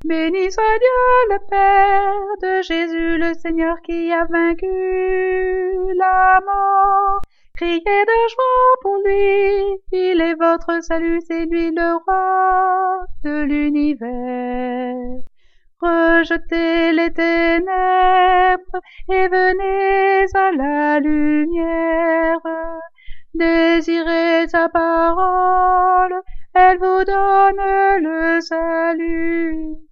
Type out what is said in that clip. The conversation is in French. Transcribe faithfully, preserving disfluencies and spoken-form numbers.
Béni soit Dieu le Père de Jésus le Seigneur qui a vaincu la mort. Criez de joie pour lui, il est votre salut, c'est lui le roi de l'univers. Rejetez les ténèbres et venez à la lumière. Désirez sa parole, elle vous donne le salut.